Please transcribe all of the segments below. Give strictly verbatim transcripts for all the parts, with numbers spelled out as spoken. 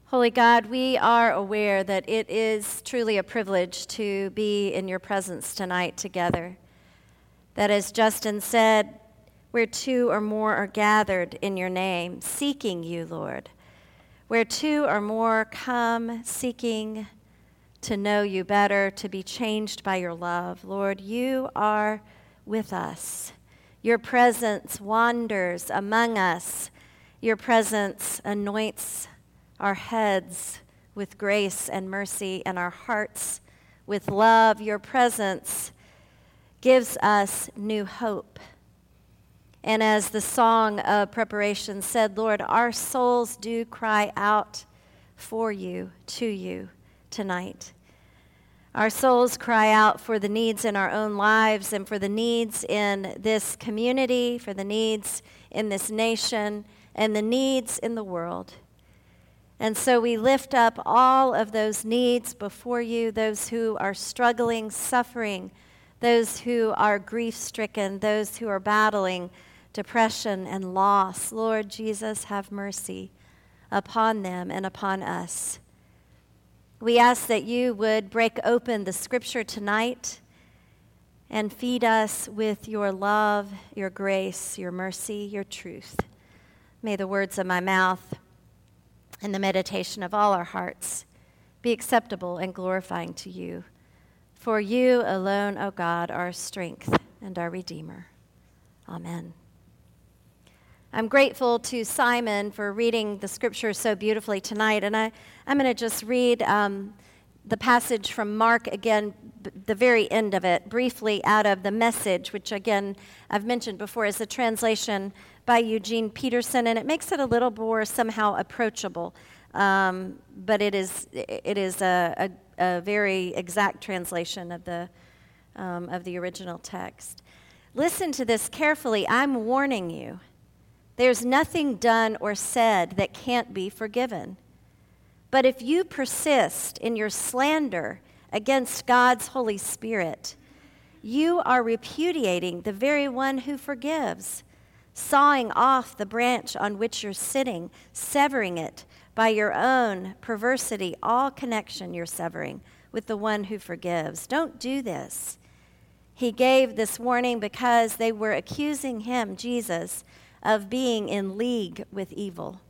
Holy God, we are aware that it is truly a privilege to be in your presence tonight together. That as Justin said, where two or more are gathered in your name, seeking you, Lord. Where two or more come seeking to know you better, to be changed by your love. Lord, you are with us. Your presence wanders among us. Your presence anoints our heads with grace and mercy and our hearts with love. Your presence gives us new hope. And as the song of preparation said, Lord, our souls do cry out for you, to you tonight. Our souls cry out for the needs in our own lives and for the needs in this community, for the needs in this nation, and the needs in the world. And so we lift up all of those needs before you, those who are struggling, suffering, those who are grief-stricken, those who are battling depression and loss. Lord Jesus, have mercy upon them and upon us. We ask that you would break open the scripture tonight and feed us with your love, your grace, your mercy, your truth. May the words of my mouth and the meditation of all our hearts be acceptable and glorifying to you. For you alone, O God, are our strength and our Redeemer. Amen. I'm grateful to Simon for reading the scripture so beautifully tonight, and I, I'm going to just read um, the passage from Mark again, b- the very end of it, briefly out of the Message, which again I've mentioned before is a translation by Eugene Peterson, and it makes it a little more somehow approachable, um, but it is it is a, a, a very exact translation of the um, of the original text. Listen to this carefully. I'm warning you. There's nothing done or said that can't be forgiven. But if you persist in your slander against God's Holy Spirit, you are repudiating the very one who forgives, sawing off the branch on which you're sitting, severing it by your own perversity. All connection you're severing with the one who forgives. Don't do this. He gave this warning because they were accusing him, Jesus, of being in league with evil.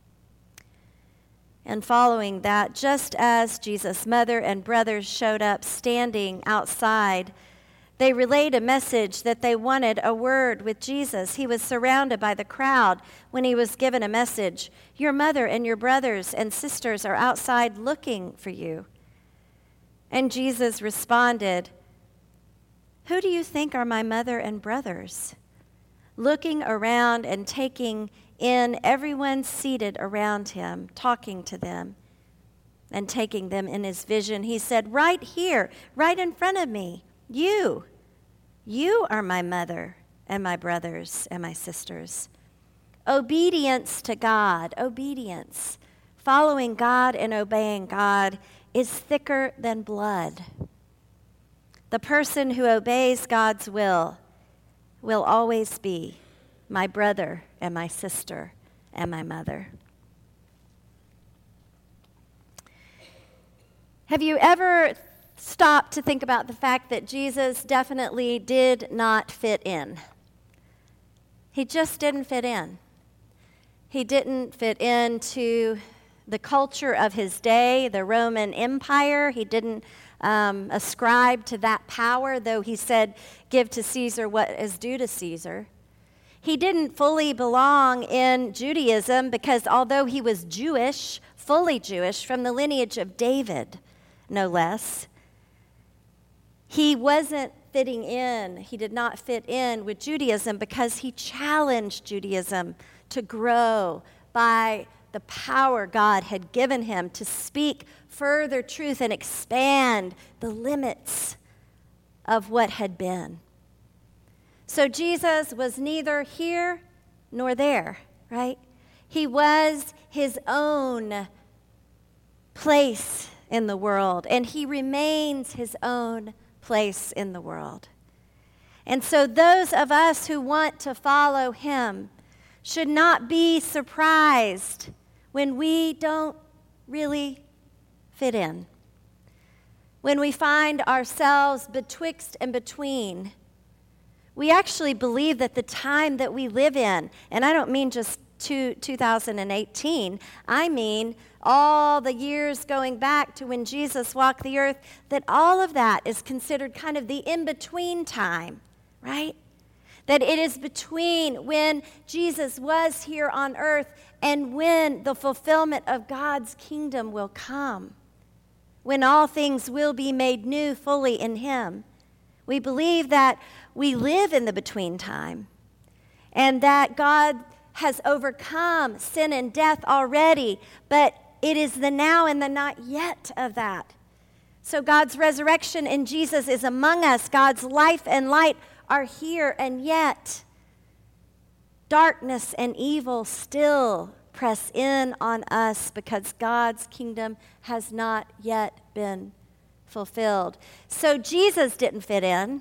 And following that, just as Jesus' mother and brothers showed up standing outside, they relayed a message that they wanted a word with Jesus. He was surrounded by the crowd when he was given a message. Your mother and your brothers and sisters are outside looking for you. And Jesus responded, who do you think are my mother and brothers? Looking around and taking in everyone seated around him, talking to them and taking them in his vision, he said, right here, right in front of me, you, you are my mother and my brothers and my sisters. Obedience to God, obedience, following God and obeying God is thicker than blood. The person who obeys God's will will always be my brother and my sister and my mother. Have you ever stopped to think about the fact that Jesus definitely did not fit in? He just didn't fit in. He didn't fit into the culture of his day, the Roman Empire. He didn't um, ascribe to that power, though he said, give to Caesar what is due to Caesar. He didn't fully belong in Judaism because although he was Jewish, fully Jewish, from the lineage of David, no less, he wasn't fitting in. He did not fit in with Judaism because he challenged Judaism to grow by the power God had given him to speak further truth and expand the limits of what had been. So Jesus was neither here nor there, right? He was his own place in the world, and he remains his own place in the world. And so those of us who want to follow him should not be surprised when we don't really fit in. When we find ourselves betwixt and between, we actually believe that the time that we live in, and I don't mean just two, two thousand eighteen, I mean all the years going back to when Jesus walked the earth, that all of that is considered kind of the in-between time, right? That it is between when Jesus was here on earth and when the fulfillment of God's kingdom will come, when all things will be made new fully in him. We believe that we live in the between time and that God has overcome sin and death already, but it is the now and the not yet of that. So God's resurrection in Jesus is among us. God's life and light are here, and yet darkness and evil still press in on us because God's kingdom has not yet been fulfilled. So Jesus didn't fit in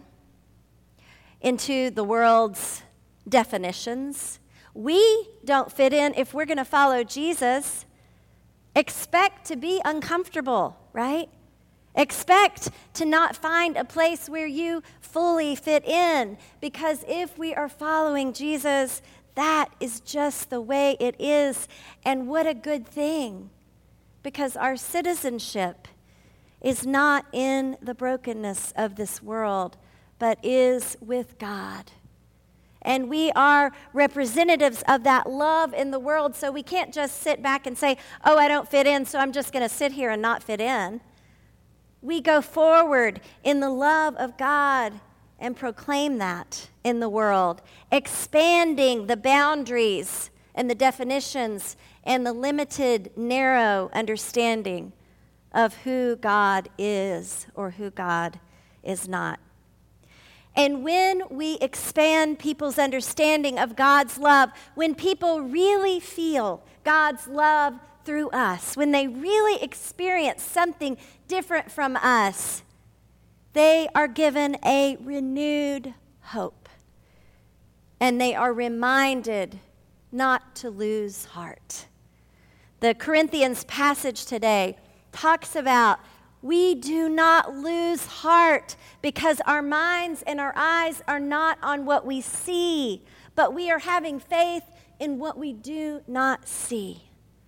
into the world's definitions. We don't fit in if we're going to follow Jesus. Expect to be uncomfortable, right? Expect to not find a place where you fully fit in, because if we are following Jesus, that is just the way it is. And what a good thing, because our citizenship is not in the brokenness of this world, but is with God. And we are representatives of that love in the world, so we can't just sit back and say, oh, I don't fit in, so I'm just going to sit here and not fit in. We go forward in the love of God and proclaim that in the world, expanding the boundaries and the definitions and the limited, narrow understanding of who God is or who God is not. And when we expand people's understanding of God's love, when people really feel God's love through us, when they really experience something different from us, they are given a renewed hope. And they are reminded not to lose heart. The Corinthians passage today talks about we do not lose heart because our minds and our eyes are not on what we see, but we are having faith in what we do not see.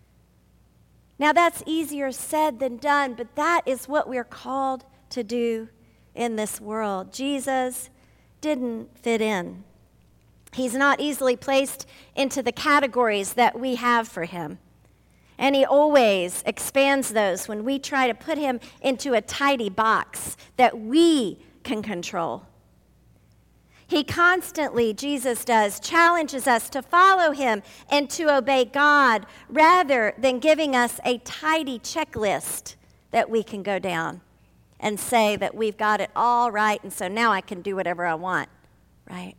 Now that's easier said than done, but that is what we're called to do in this world. Jesus didn't fit in. He's not easily placed into the categories that we have for him. And he always expands those when we try to put him into a tidy box that we can control. He constantly, Jesus does, challenges us to follow him and to obey God rather than giving us a tidy checklist that we can go down and say that we've got it all right and so now I can do whatever I want, right?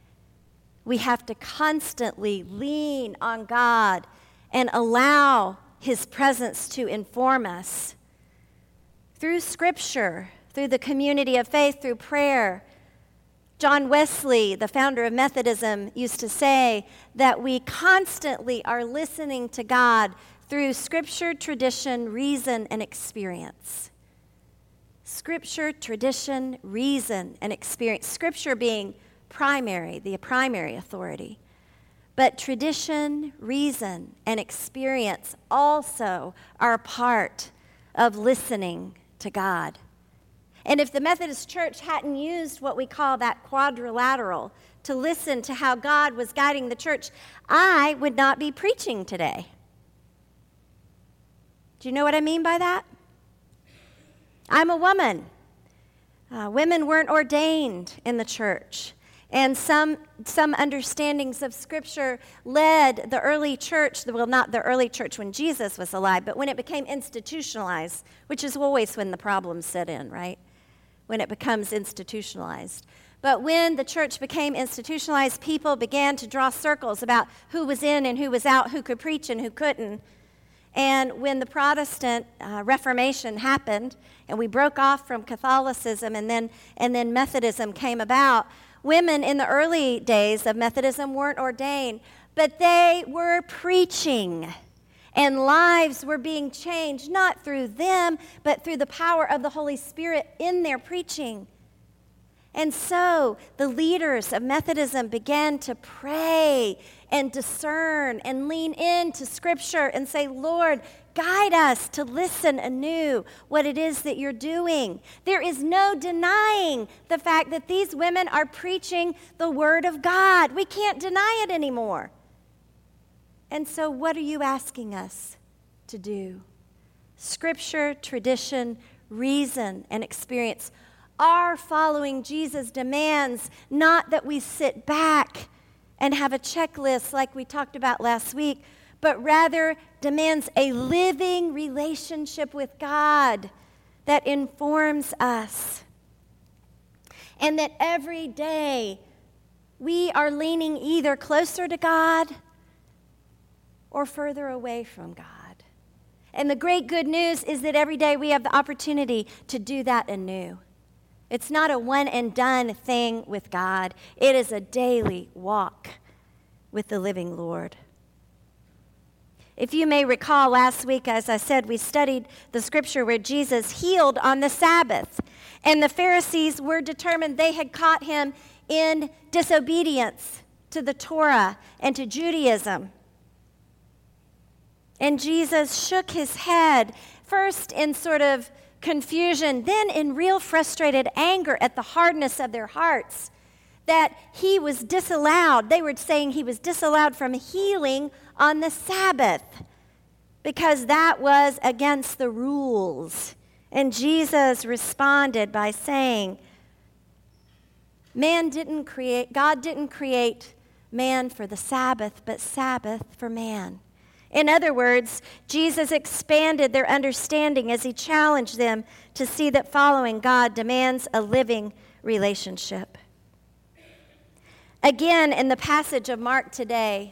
We have to constantly lean on God and allow his presence to inform us through Scripture, through the community of faith, through prayer. John Wesley, the founder of Methodism, used to say that we constantly are listening to God through Scripture, tradition, reason, and experience. Scripture, tradition, reason, and experience. Scripture being primary, the primary authority. But tradition, reason, and experience also are a part of listening to God. And if the Methodist Church hadn't used what we call that quadrilateral to listen to how God was guiding the church, I would not be preaching today. Do you know what I mean by that? I'm a woman. Uh, women weren't ordained in the church. And some some understandings of Scripture led the early church, well, not the early church when Jesus was alive, but when it became institutionalized, which is always when the problems set in, right? When it becomes institutionalized. But when the church became institutionalized, people began to draw circles about who was in and who was out, who could preach and who couldn't. And when the Protestant uh, Reformation happened, and we broke off from Catholicism, and then and then Methodism came about, women in the early days of Methodism weren't ordained, but they were preaching. And lives were being changed, not through them, but through the power of the Holy Spirit in their preaching. And so the leaders of Methodism began to pray and discern and lean into Scripture and say, Lord, guide us to listen anew what it is that you're doing. There is no denying the fact that these women are preaching the Word of God. We can't deny it anymore. And so what are you asking us to do? Scripture, tradition, reason, and experience. Our following Jesus demands not that we sit back and have a checklist like we talked about last week, but rather demands a living relationship with God that informs us. And that every day we are leaning either closer to God or further away from God. And the great good news is that every day we have the opportunity to do that anew. It's not a one and done thing with God. It is a daily walk with the living Lord. If you may recall, last week, as I said, we studied the scripture where Jesus healed on the Sabbath. And the Pharisees were determined they had caught him in disobedience to the Torah and to Judaism. And Jesus shook his head, first in sort of confusion, then in real frustrated anger at the hardness of their hearts, that he was disallowed. They were saying he was disallowed from healing on the Sabbath because that was against the rules. And Jesus responded by saying, man didn't create, God didn't create man for the Sabbath, but Sabbath for man. In other words, Jesus expanded their understanding as he challenged them to see that following God demands a living relationship. Again, in the passage of Mark today,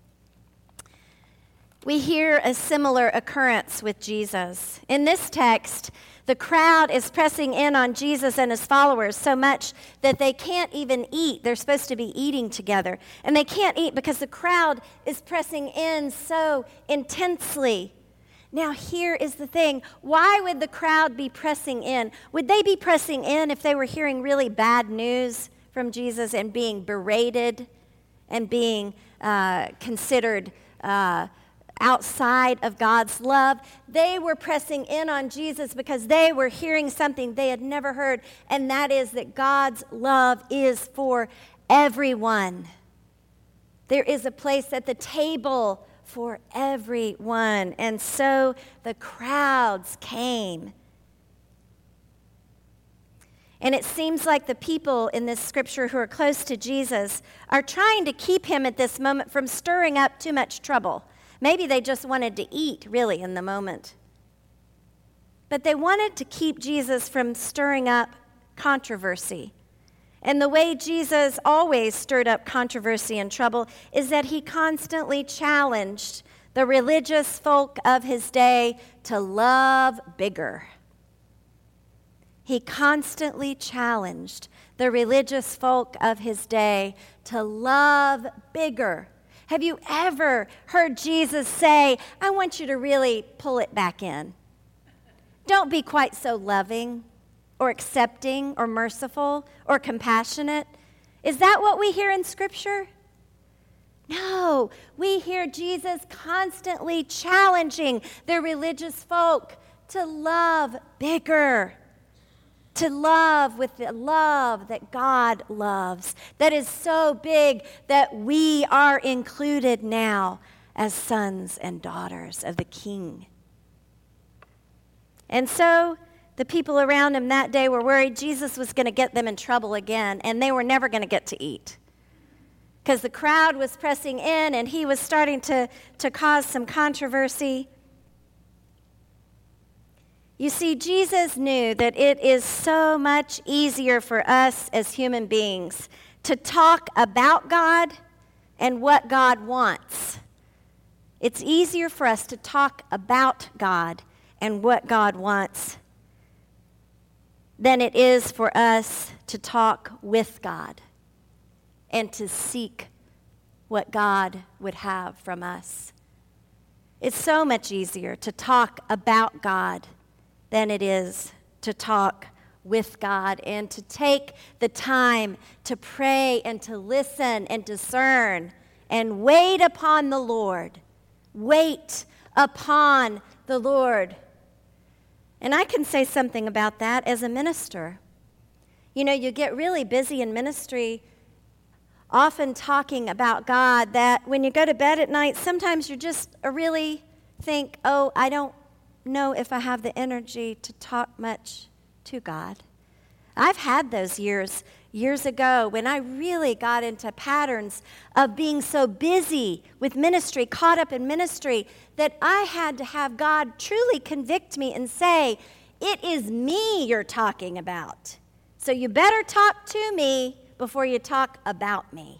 we hear a similar occurrence with Jesus. In this text, the crowd is pressing in on Jesus and his followers so much that they can't even eat. They're supposed to be eating together. And they can't eat because the crowd is pressing in so intensely. Now, here is the thing. Why would the crowd be pressing in? Would they be pressing in if they were hearing really bad news from Jesus and being berated and being uh, considered uh outside of God's love? They were pressing in on Jesus because they were hearing something they had never heard, and that is that God's love is for everyone. There is a place at the table for everyone, and so the crowds came. And it seems like the people in this scripture who are close to Jesus are trying to keep him at this moment from stirring up too much trouble. Maybe they just wanted to eat, really, in the moment. But they wanted to keep Jesus from stirring up controversy. And the way Jesus always stirred up controversy and trouble is that he constantly challenged the religious folk of his day to love bigger. He constantly challenged the religious folk of his day to love bigger. Have you ever heard Jesus say, I want you to really pull it back in? Don't be quite so loving or accepting or merciful or compassionate. Is that what we hear in Scripture? No, we hear Jesus constantly challenging the religious folk to love bigger. To love with the love that God loves, that is so big that we are included now as sons and daughters of the King. And so the people around him that day were worried Jesus was going to get them in trouble again, and they were never going to get to eat. Because the crowd was pressing in, and he was starting to, to cause some controversy. You see, Jesus knew that it is so much easier for us as human beings to talk about God and what God wants. It's easier for us to talk about God and what God wants than it is for us to talk with God and to seek what God would have from us. It's so much easier to talk about God than it is to talk with God and to take the time to pray and to listen and discern and wait upon the Lord. Wait upon the Lord. And I can say something about that as a minister. You know, you get really busy in ministry, often talking about God, that when you go to bed at night, sometimes you just really think, oh, I don't know if I have the energy to talk much to God. I've had those years, years ago, when I really got into patterns of being so busy with ministry, caught up in ministry, that I had to have God truly convict me and say, it is me you're talking about. So you better talk to me before you talk about me.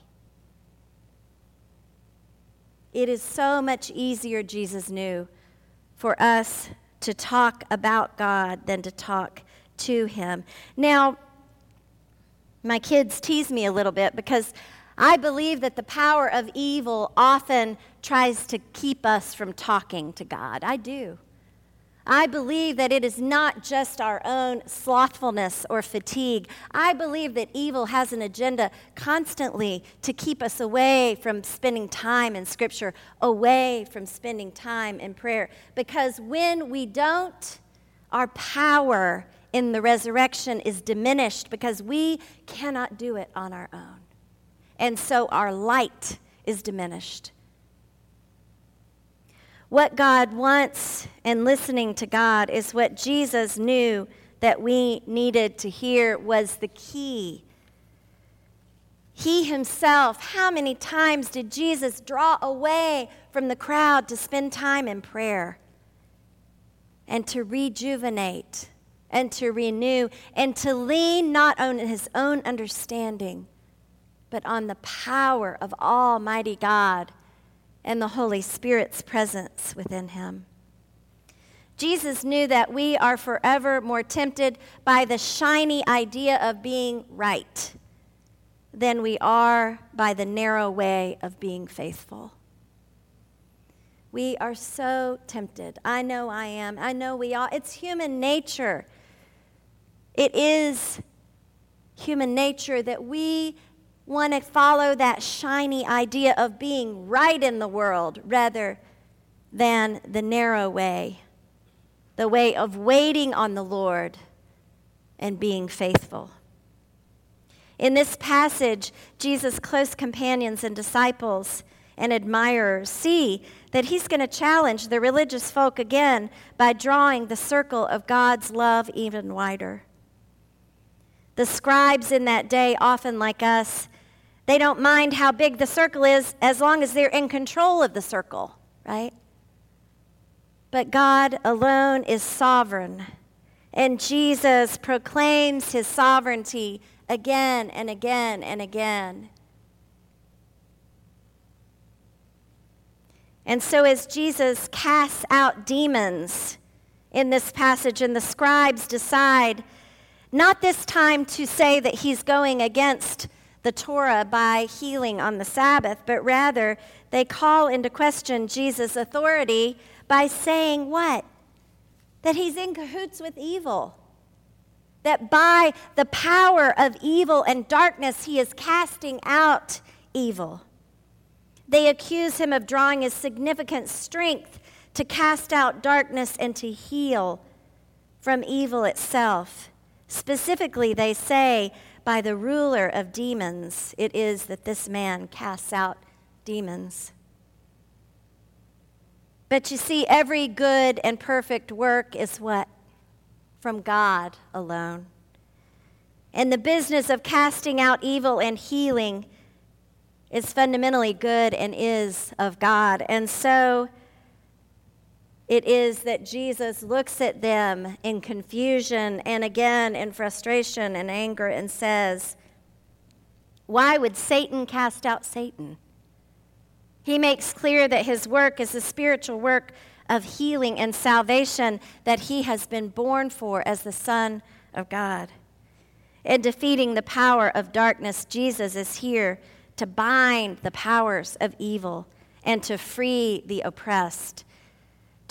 It is so much easier, Jesus knew, for us to talk about God than to talk to him. Now, my kids tease me a little bit because I believe that the power of evil often tries to keep us from talking to God. I do. I believe that it is not just our own slothfulness or fatigue. I believe that evil has an agenda constantly to keep us away from spending time in Scripture, away from spending time in prayer. Because when we don't, our power in the resurrection is diminished because we cannot do it on our own. And so our light is diminished. What God wants in listening to God is what Jesus knew that we needed to hear was the key. He himself, how many times did Jesus draw away from the crowd to spend time in prayer and to rejuvenate and to renew and to lean not on his own understanding, but on the power of Almighty God and the Holy Spirit's presence within him? Jesus knew that we are forever more tempted by the shiny idea of being right than we are by the narrow way of being faithful. We are so tempted. I know I am. I know we all. It's human nature. It is human nature that we want to follow that shiny idea of being right in the world rather than the narrow way, the way of waiting on the Lord and being faithful. In this passage, Jesus' close companions and disciples and admirers see that he's going to challenge the religious folk again by drawing the circle of God's love even wider. The scribes in that day, often like us, they don't mind how big the circle is as long as they're in control of the circle, right? But God alone is sovereign, and Jesus proclaims his sovereignty again and again and again. And so as Jesus casts out demons in this passage, and the scribes decide not this time to say that he's going against the Torah by healing on the Sabbath, but rather they call into question Jesus' authority by saying what? That he's in cahoots with evil. That by the power of evil and darkness, he is casting out evil. They accuse him of drawing his significant strength to cast out darkness and to heal from evil itself. Specifically, they say, by the ruler of demons, it is that this man casts out demons. But you see, every good and perfect work is what? From God alone. And the business of casting out evil and healing is fundamentally good and is of God. And so it is that Jesus looks at them in confusion and again in frustration and anger and says, why would Satan cast out Satan? He makes clear that his work is the spiritual work of healing and salvation that he has been born for as the Son of God. In defeating the power of darkness, Jesus is here to bind the powers of evil and to free the oppressed.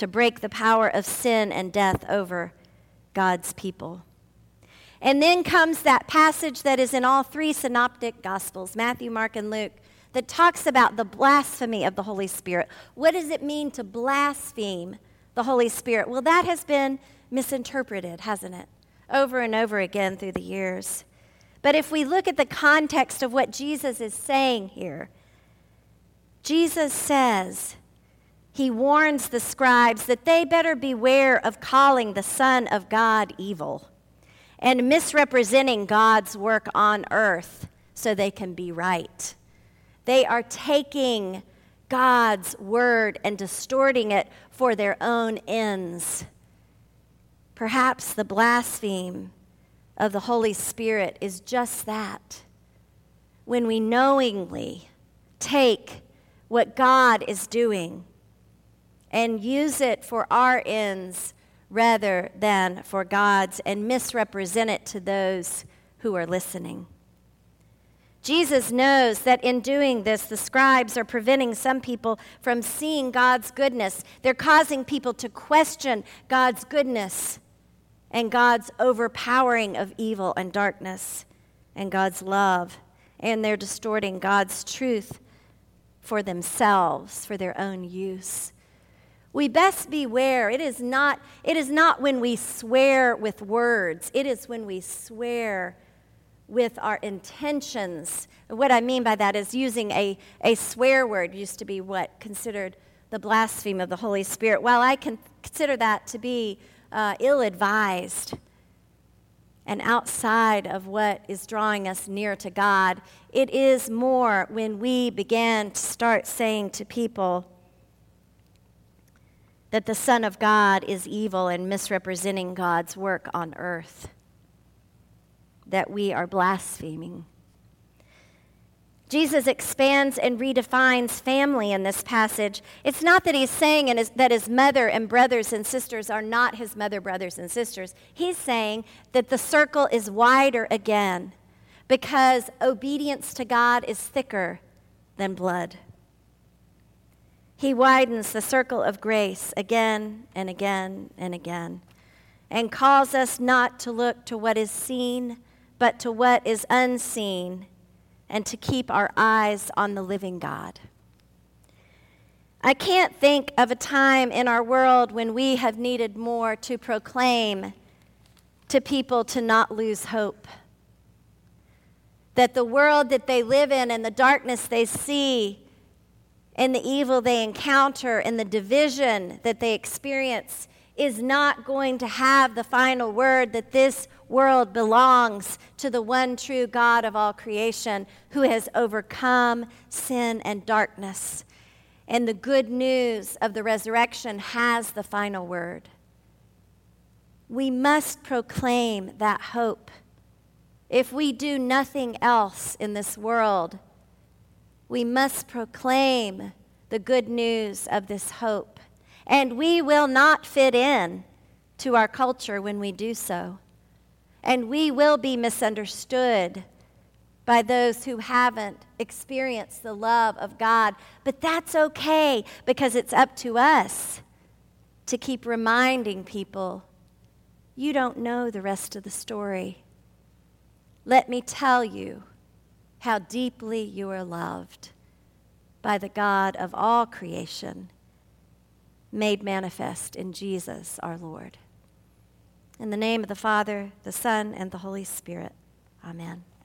to break the power of sin and death over God's people. And then comes that passage that is in all three synoptic gospels, Matthew, Mark, and Luke, that talks about the blasphemy of the Holy Spirit. What does it mean to blaspheme the Holy Spirit? Well, that has been misinterpreted, hasn't it? Over and over again through the years. But if we look at the context of what Jesus is saying here, Jesus says, he warns the scribes that they better beware of calling the Son of God evil and misrepresenting God's work on earth so they can be right. They are taking God's word and distorting it for their own ends. Perhaps the blaspheme of the Holy Spirit is just that. When we knowingly take what God is doing and use it for our ends rather than for God's, and misrepresent it to those who are listening. Jesus knows that in doing this, the scribes are preventing some people from seeing God's goodness. They're causing people to question God's goodness and God's overpowering of evil and darkness and God's love. And they're distorting God's truth for themselves, for their own use. We best beware. It is not, it is not when we swear with words. It is when we swear with our intentions. What I mean by that is using a, a swear word used to be what considered the blaspheme of the Holy Spirit. While I can consider that to be uh, ill-advised and outside of what is drawing us near to God, it is more when we begin to start saying to people that the Son of God is evil and misrepresenting God's work on earth, that we are blaspheming. Jesus expands and redefines family in this passage. It's not that he's saying that his mother and brothers and sisters are not his mother, brothers, and sisters. He's saying that the circle is wider again because obedience to God is thicker than blood. He widens the circle of grace again and again and again and calls us not to look to what is seen, but to what is unseen, and to keep our eyes on the living God. I can't think of a time in our world when we have needed more to proclaim to people to not lose hope. That the world that they live in and the darkness they see and the evil they encounter and the division that they experience is not going to have the final word, that this world belongs to the one true God of all creation who has overcome sin and darkness. And the good news of the resurrection has the final word. We must proclaim that hope. If we do nothing else in this world, we must proclaim the good news of this hope. And we will not fit in to our culture when we do so. And we will be misunderstood by those who haven't experienced the love of God. But that's okay, because it's up to us to keep reminding people, you don't know the rest of the story. Let me tell you how deeply you are loved by the God of all creation, made manifest in Jesus our Lord. In the name of the Father, the Son, and the Holy Spirit, amen.